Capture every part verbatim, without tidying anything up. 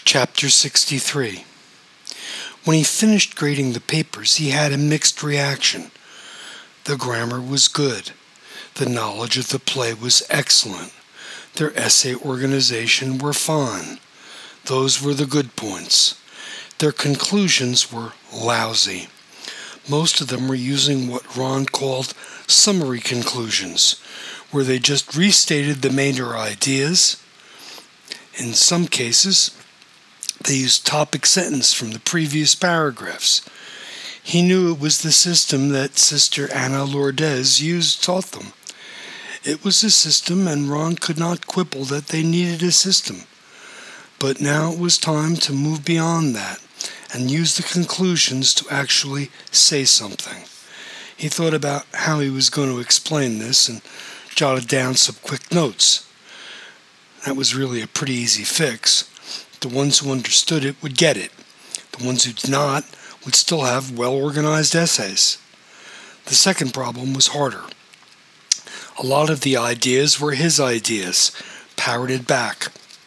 Chapter sixty-three. When he finished grading the papers, he had a mixed reaction. The grammar was good. The knowledge of the play was excellent. Their essay organization were fine. Those were the good points. Their conclusions were lousy. Most of them were using what Ron called summary conclusions, where they just restated the major ideas. In some cases, they used topic sentence from the previous paragraphs. He knew it was the system that Sister Anna Lourdes used taught them. It was a system, and Ron could not quibble that they needed a system. But now it was time to move beyond that and use the conclusions to actually say something. He thought about how he was going to explain this and jotted down some quick notes. That was really a pretty easy fix. The ones who understood it would get it. The ones who did not would still have well-organized essays. The second problem was harder. A lot of the ideas were his ideas, parroted back.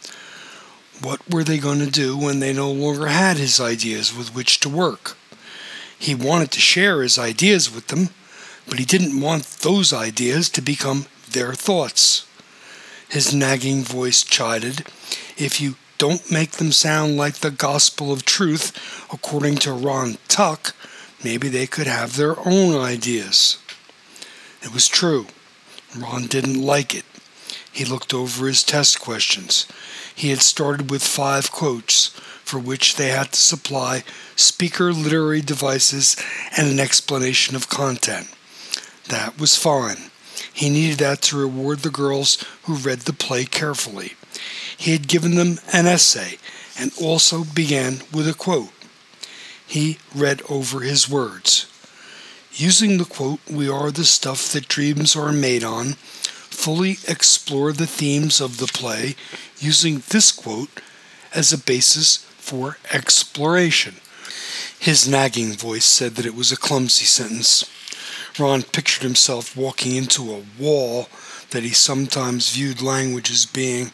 What were they going to do when they no longer had his ideas with which to work? He wanted to share his ideas with them, but he didn't want those ideas to become their thoughts. His nagging voice chided, "If you don't make them sound like the gospel of truth according to Ron Tuck, maybe they could have their own ideas." It was true. Ron didn't like it. He looked over his test questions. He had started with five quotes, for which they had to supply speaker literary devices and an explanation of content. That was fine. He needed that to reward the girls who read the play carefully. He had given them an essay and also began with a quote. He read over his words. Using the quote, "We are the stuff that dreams are made on," fully explore the themes of the play using this quote as a basis for exploration. His nagging voice said that it was a clumsy sentence. Ron pictured himself walking into a wall that he sometimes viewed language as being.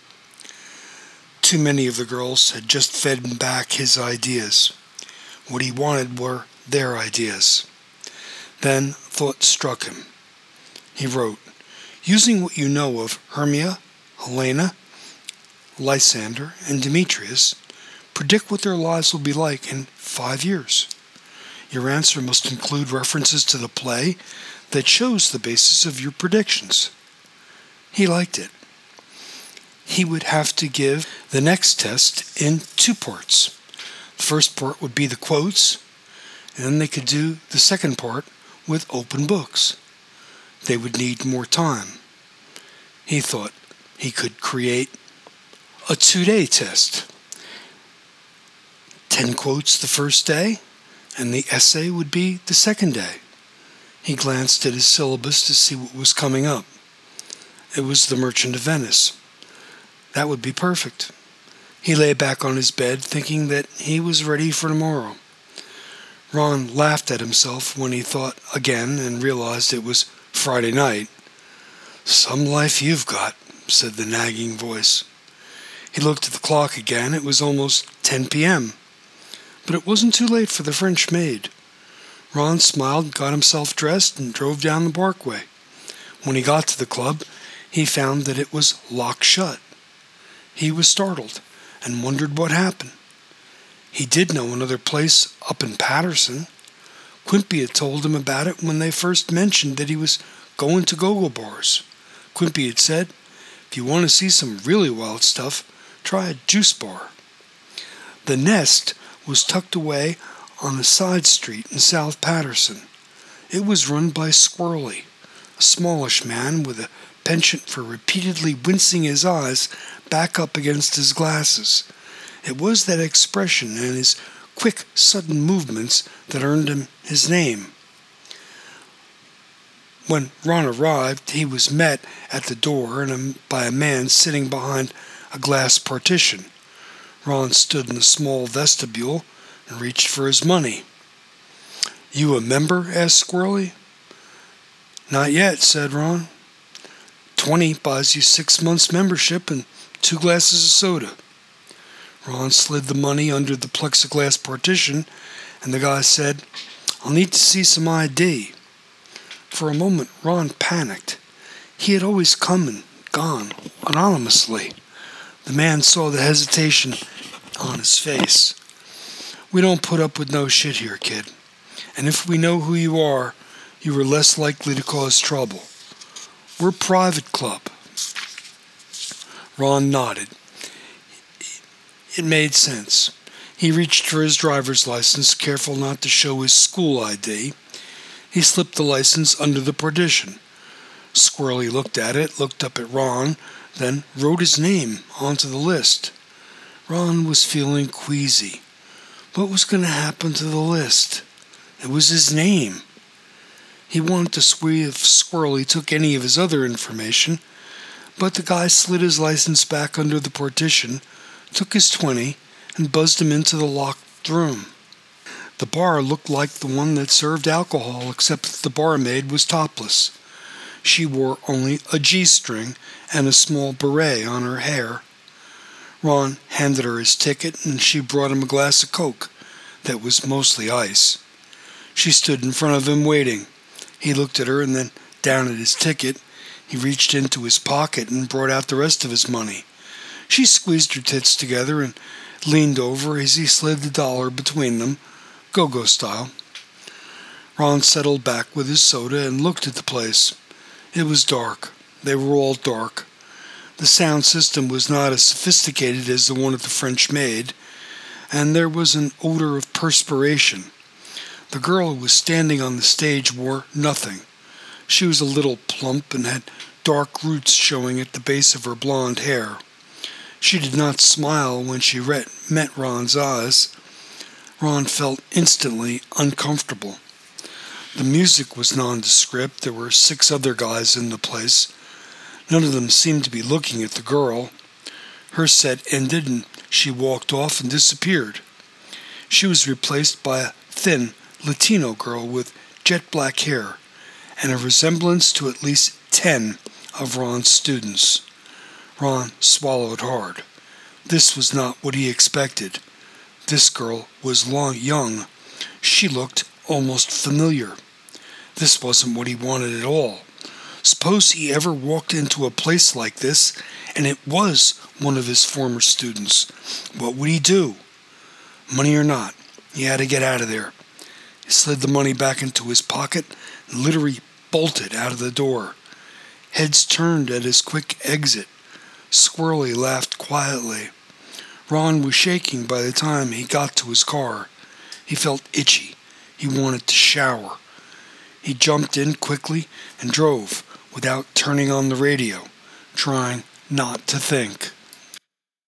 Too many of the girls had just fed him back his ideas. What he wanted were their ideas. Then thought struck him. He wrote, "Using what you know of Hermia, Helena, Lysander, and Demetrius, predict what their lives will be like in five years. Your answer must include references to the play that shows the basis of your predictions." He liked it. He would have to give the next test in two parts. The first part would be the quotes, and then they could do the second part with open books. They would need more time. He thought he could create a two-day test. Ten quotes the first day, and the essay would be the second day. He glanced at his syllabus to see what was coming up. It was The Merchant of Venice. That would be perfect. He lay back on his bed, thinking that he was ready for tomorrow. Ron laughed at himself when he thought again and realized it was Friday night. "Some life you've got," said the nagging voice. He looked at the clock again. It was almost ten p.m. But it wasn't too late for the French maid. Ron smiled, got himself dressed, and drove down the parkway. When he got to the club, he found that it was locked shut. He was startled and wondered what happened. He did know another place up in Patterson. Quimpy had told him about it when they first mentioned that he was going to go-go bars. Quimpy had said, "If you want to see some really wild stuff, try a juice bar." The Nest was tucked away on a side street in South Patterson. It was run by Squirrely, a smallish man with a penchant for repeatedly wincing his eyes back up against his glasses. It was that expression and his quick, sudden movements that earned him his name. When Ron arrived, he was met at the door and by a man sitting behind a glass partition. Ron stood in the small vestibule and reached for his money. "You a member?" asked Squirrely. "Not yet," said Ron. Twenty buys you six months membership and two glasses of soda." Ron slid the money under the plexiglass partition, and the guy said, "I'll need to see some I D." For a moment, Ron panicked. He had always come and gone anonymously. The man saw the hesitation on his face. "We don't put up with no shit here, kid. And if we know who you are, you are less likely to cause trouble. We're a private club." Ron nodded. It made sense. He reached for his driver's license, careful not to show his school I D. He slipped the license under the partition. Squirrely looked at it, looked up at Ron, then wrote his name onto the list. Ron was feeling queasy. What was going to happen to the list? It was his name. He wanted to see if Squirrely took any of his other information, but the guy slid his license back under the partition, took his twenty, and buzzed him into the locked room. The bar looked like the one that served alcohol, except that the barmaid was topless. She wore only a G-string and a small beret on her hair. Ron handed her his ticket, and she brought him a glass of Coke that was mostly ice. She stood in front of him waiting. He looked at her and then down at his ticket. He reached into his pocket and brought out the rest of his money. She squeezed her tits together and leaned over as he slid the dollar between them, go-go style. Ron settled back with his soda and looked at the place. It was dark. They were all dark. The sound system was not as sophisticated as the one at the French Maid, and there was an odor of perspiration. The girl who was standing on the stage wore nothing. She was a little plump and had dark roots showing at the base of her blonde hair. She did not smile when she met Ron's eyes. Ron felt instantly uncomfortable. The music was nondescript. There were six other guys in the place. None of them seemed to be looking at the girl. Her set ended and she walked off and disappeared. She was replaced by a thin Latino girl with jet black hair and a resemblance to at least ten of Ron's students. Ron swallowed hard. This was not what he expected. This girl was long, young. She looked almost familiar. This wasn't what he wanted at all. Suppose he ever walked into a place like this, and it was one of his former students. What would he do? Money or not, he had to get out of there. He slid the money back into his pocket and literally bolted out of the door. Heads turned at his quick exit. Squirrely laughed quietly. Ron was shaking by the time he got to his car. He felt itchy. He wanted to shower. He jumped in quickly and drove without turning on the radio, trying not to think.